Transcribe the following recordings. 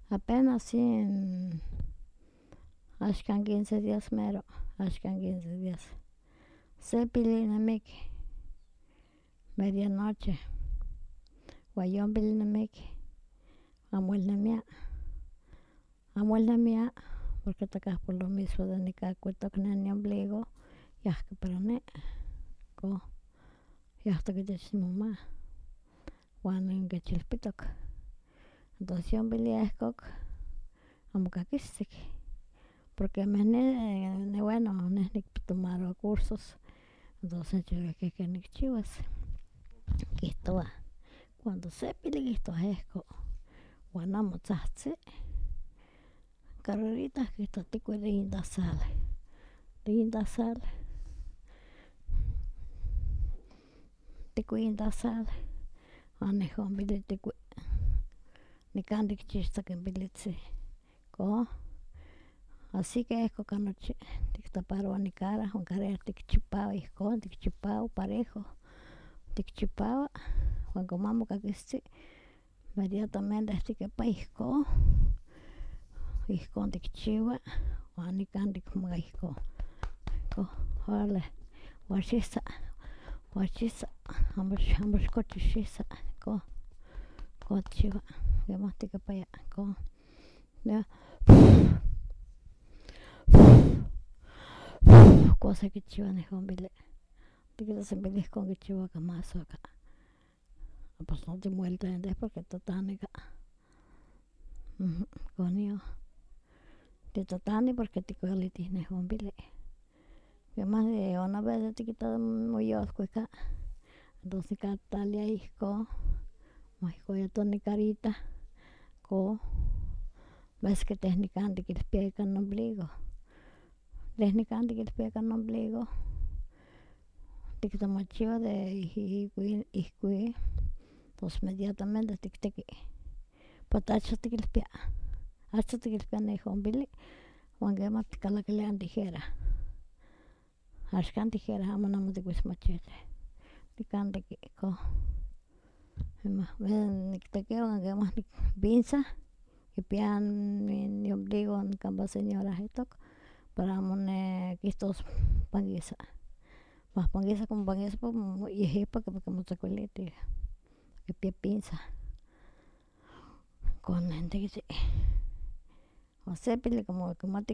Apenas sí, axkan 15 días mero, axkan 15 días. Se pilinimiki medianoche, ua yonpilinimiki, amo uelnemia porque taka por lo mismo de nika kuitok ne niombligo yahki para ne, ihkon yahtok itech nomama ua kechilpitok, tos yonpilia ihkok amo kakistik, porque bueno neh niktomaroa cursos, tos nechilui ken nikchiuas, kihtowa cuando se pili kihtowa ehko uan amo tzahtzi, carrerita kihtowa tikui de intasal, tikui intasal uan neh onpili tikui, nikan tikchixtoki in pilitzi, ihkon, asi ke ehkok anochi tiktaparowa nicara wan carrera tikchipawa ihkon, tikchipawa parejo, tikchipawa wan como amo kakistik inmediatamente tikepa ihkon, ihkon tikchiwa wan nikan tikmaka ihkon, orale ua xihsa, amo ixkochi xihsa, ihkon tikchiwa, kemah tikipaya ihkon, ihkon sekichiua neh onpili, tikitas in pili ihkon kichiua ika mazoka, pos otimoeltente porque totahnika, koniah titotani porque tikualitih neh onpili, kemah ona vez yotikita moyolkuika tos nikan titlalia ihkon wan ihkon yetos nicarita, ihkon ves que teh nikan tikilpia ika nombligo, teh nikan tikilpia ika nombligo tiktomachiwa de ihkuin tos inmediatamente tikteki, pero achtoh tikilpia neh onpili wan kemah tikalakilia in tijera, axkan tijera amo nimokuis machete, nikan teki ihkon, niktekiwa wan kemah pinza kipia iombligo kampa señorahitok para amo kihtos pankisa, mahpankisa como pankisa yehyepa porque motzakuilitin, kipia pinza, ihkon neh nitekiti, wan se pili como kimati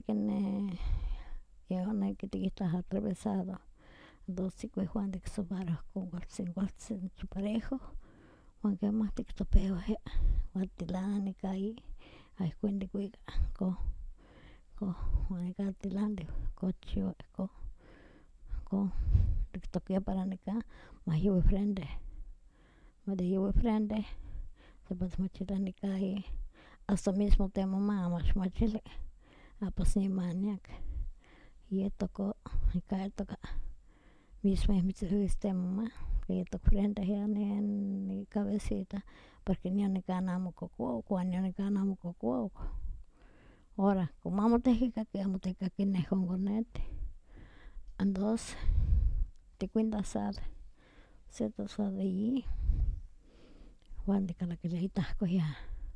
yehon tikihtowa atravesado, tos ikuih Juan tiksoparowa ihkon kualtzin parejo wan kemah tiktoperowa wan titilana nikan ihkuin tikuika ihkon, wan nikan titilana ihkon tikchiua ihkon tiktokia para nikan mayawi frente, de yawi frente ompa tikmachilia nikan asta mismo temama amo ixmachili pues nimaniak yetoko nika yetoka mismo mitzilhuis temama yetok frente icabecita porque nion nikan amo kokouk wan nion nikan amo kokouk, hora como amo tehkikaki amo tikkaki neh onkonetih, antos tikui in tasal, se tasal de yih wan tikalakilia itah koyah,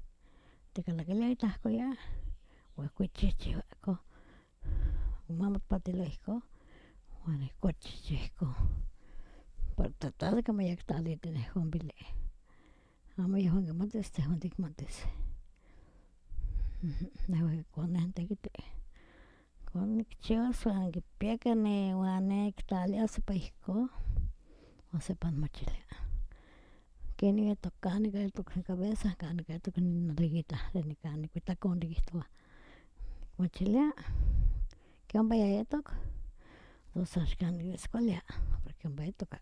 wan ihkon tikchihchiua ihkon, como amo tikpatilia ihkon wan ihkon tikchihchiua ihkon, pero totalmente amo yaktlaliti neh onpili, amo yehwan kimatis tehwan tikmatis, neh ihkon nitekiti, ihkon nikchiuas wan kipia keni wan niktlalia sepa ihkon wan sepa nimochilia, kenin yetok kanika yetok icabeza kanika yetok naliguita de nikan ikuitakon tikihtowa, nikmachilia ke ompa yayetok tos axkan nikixkolia porque ompa yetoka,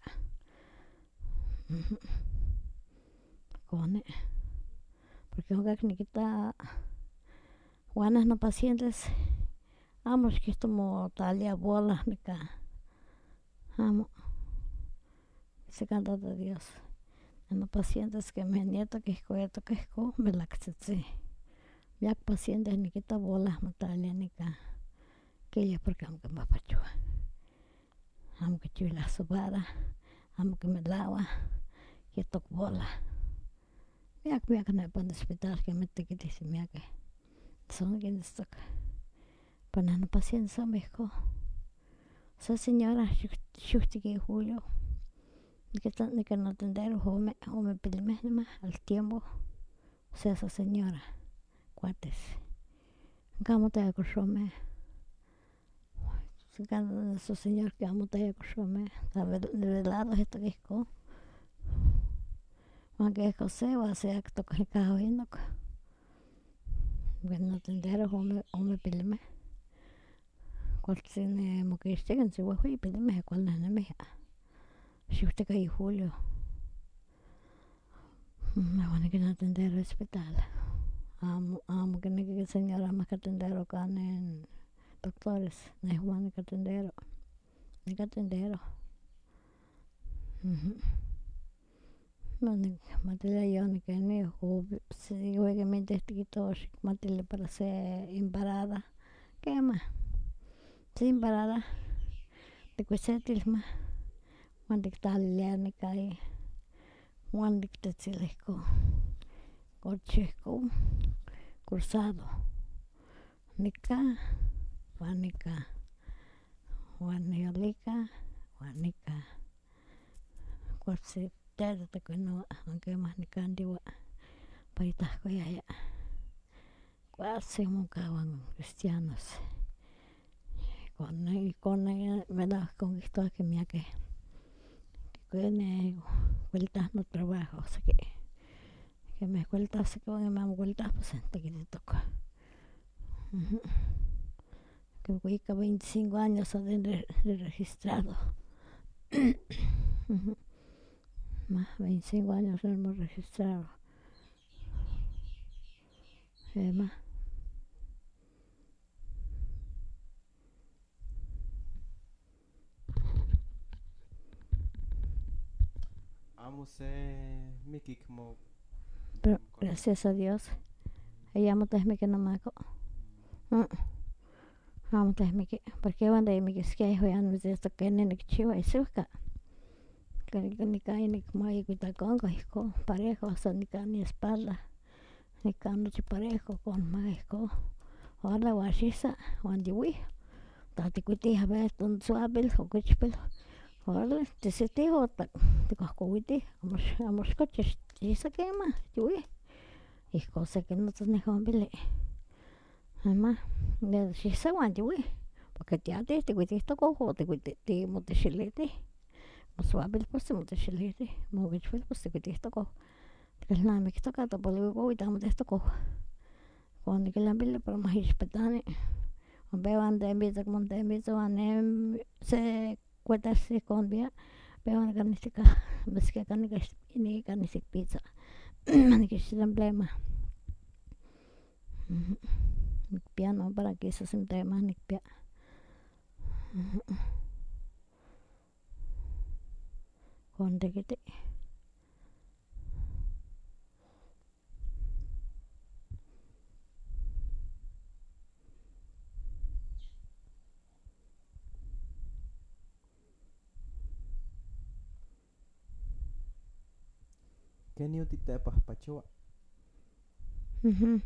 ihkon porque onkak nikita wan neh nopacientes amo xikihto motlalia bola nikan, amo, sekan tata dios, nopacientes kemih nietok ihkon yetoka ihkon melaktzitzin, miak pacientes nikita bola motlalia nikan, ke yeh porque amo kinpahpachowah, amo kichiuilia sobada, amo kimelawah, yetok bola, miak nepa in hospital kemih titekitih miakeh Son quienes toca. Panano paciencia mejor. Esa señora, shushti que Julio, ni que no atender, o me pilme más al tiempo. O sea, esa señora, cuates. Camo te acostumé. Ese señor que amo te acostumé. De lado esto que es co. Aunque es José, va a ser que toca el cajo y no. Que no atender, o me pilme. Cualquier moquiste que se va a ir, pilme, cual no me. Shushti que Julio. Me van a que no atender al hospital. Amo que el señora más que atender acá en doctores. No es Juan que atender. Ni que atender. Matile yo ni que ni si digo que me intestito matile para ser embarada. ¿Qué más? Si embarada. De que se tilma. Juan de tal ni que Juan de que te lesco. Cocheco. Cruzado. Nika. Juanica. Juaniolica. Juanica. Cuarse. Te que no, aunque más ni candiwa. Paitas que ya. Cuasi mukawan cristianos. Con me da conquistó que me que tiene vueltas no trabajo, así que me vueltas, así que me han vueltas, pues te que te toca. Que voy a 25 años de registrado. Más 25 años hemos registrado. Más. Amos Mickey como Pero gracias a Dios, ella me te que no me hago. Vamos te que porque van de mi que es que hay hoy de esto que ni chiva y suka. Que ni cae ni como hay cuita con parejo, son ni espalda. Ni cano chi parejo con maesco. Ahora guachisa, wandiwi. Tati cuiti a ver ton suabil o cuchpel. Ahora te se te hota. Te cascuiti, amos coches. Y se quema, yui. Y cosa que no te dejan bile. Además, de si se wandiwi. Porque te cuiti esto cojo, te cuiti motechilete. Suabil pues te motechilete. Movichpel pues te cuiti esto cojo. Que nada me quito cato por luego y damos esto cojo. Cuando que la bile pero más respetane. Veo ande en vez como en vez de se cuenta se convia. Veo ande canistica. Ves que canica ni canistic pizza. Ni que es el emblema. Piano para que eso se emblema ni pia. Con de que te. Kenny utita pachoa. Kenny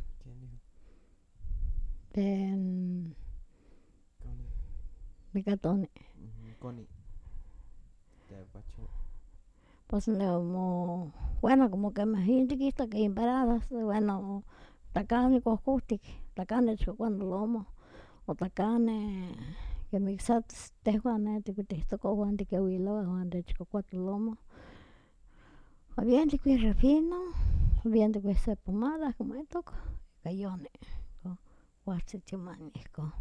En Connie. Micatone. Connie. Te pachoa. Pues no, bueno, como que más gente que está que embaradas, bueno, tacane coscutic, tacane cuando lomo, o tacane que mixat te juane, te que te tocó juan de que huilo, juan de chico cuatro lomo. Habían de que refino, habían de que se pomada, como esto, cayone, guache chimanisco,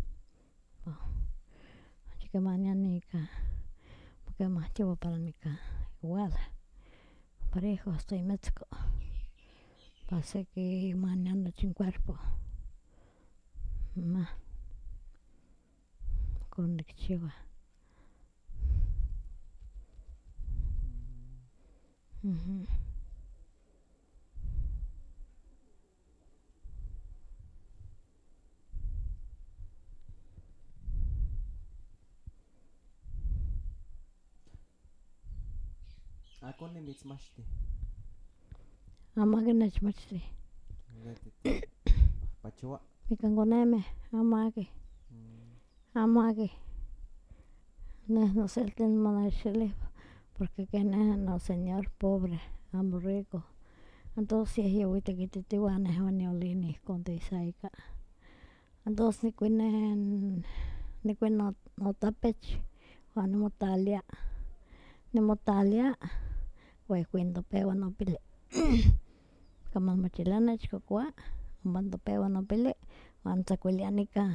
chica mañanica, porque más chivo para nica, igual. Parejo, estoy médico. Pasé que mañana sin cuerpo. Más. Con chiva. Connie mix mashti. Ama que no es más. Pachoa. Mikangoneme, amo aquí. No sé el tema de porque que no señor pobre, amo rico. Entonces yo voy a quitar tijuana neolini con tisaika. Entonces ni kuin no tapech, ni motalia, voy cuando pego no pile. Como mochilana chocua, cuando pego no pile, van saculia nika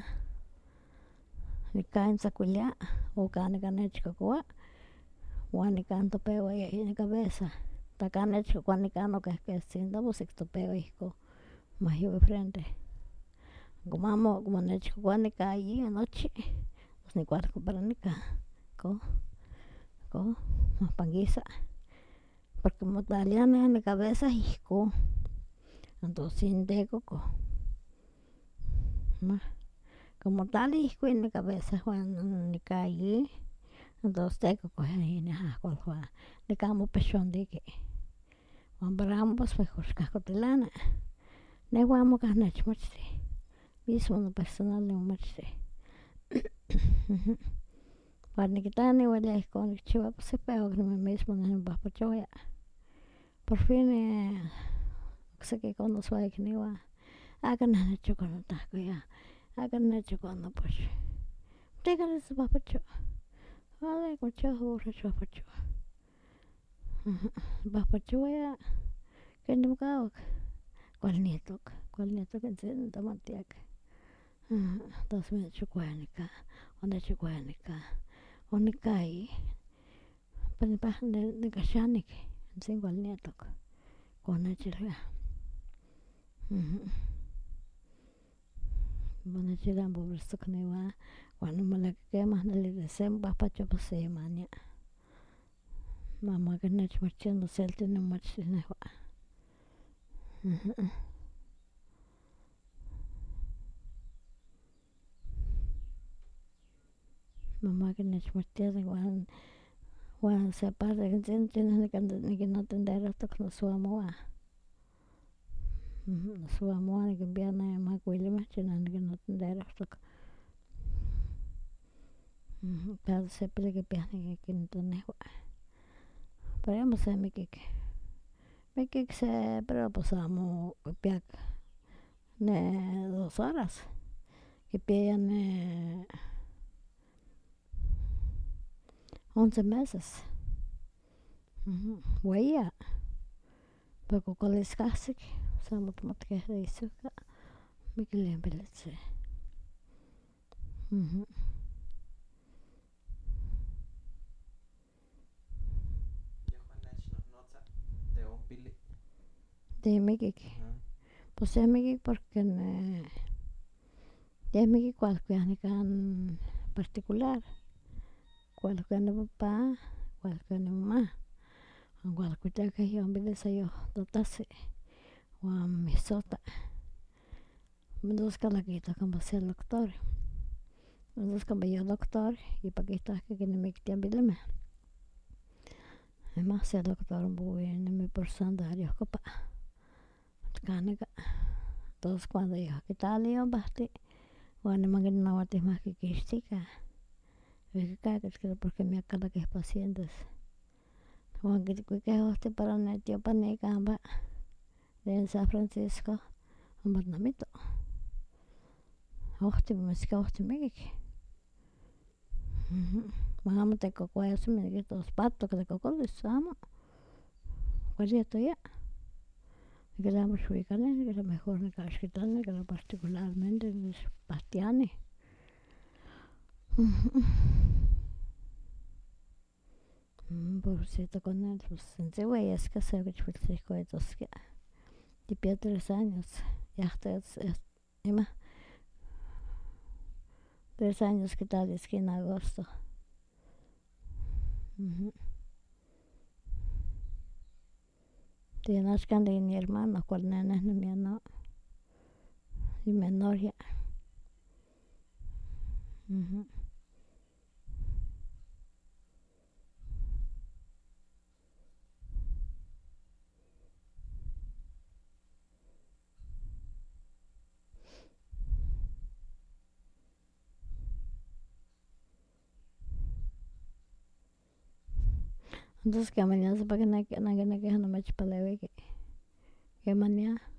en saculia, o cana chocua, Juan y canto pego ahí en la cabeza. Tacana chocua ni cano que siendo música to pego hijo, más yo de frente. Como ne chocua ni caí anoche, pues ni cuarto para ni co, más panguisa. Porque motaliana en la cabeza hijo, entonces sin de coco. Como tal hijo en la cabeza, Juan ni caí. Entonces tengo que ir a Juan, de camo pechón de que Juan Barambos fue Joscajotelana. Ne guamo ganach machte. Mismo no personal no machte. Para ni quitani huele con chiva pues se pego que me mismo no me va a por fin sé que cuando soy que ni va hagan hecho con un taco ya hagan hecho cuando pues tengan ese papacho vale con chajo papacho papacho ya que no cago cual nieto que se no mantiaca dos me chucuanica onica y para pa de cachanik sin cual nieto con el Bueno, chiran por esto que no va cuando me la que más le deseen papacho pues se mania mamá que no es marchando se tiene marchando mamá que no es marchando Juan se pasa que tiene no tendrá esto que no suamo no suamo que viene más cuile más china que no tendrá esto pero se pide que viene que no tendrá pero ya no sé mi que se pero pasamos piac ne 2 horas que pian 11 meses huella pero con el escaso samo que eso me que le beletse de me que pues ya me que porque ya me que cualquier can particular cualquier papá cualquier mamá cualquier que yo me deseo dotase o a mi sota dos calaquita como sea el doctor dos como yo doctor y para que estás que no me quiten bileme además el doctor muy en mi porcentaje copa canaga todos cuando yo que tal yo basti bueno me no bates más que quistica es que porque me acaba que es pacientes Juan que hostia para netio panecamba de San Francisco un barnamito hostia me ska hostia me que vamos te coco eso me que todos patos que de coco de samo pues ya estoy ya que la hemos ubicado que la mejor en casquetana que la particularmente en los bastianes por cierto con él pues en ese güey es que se ve que fue de que de 3 años ya está más 3 años que tal es que en agosto tienes que de mi hermano cual nena no mi no y menor ya Entonces, ¿qué mañana se para que naqueja no me eche paleve que mañana?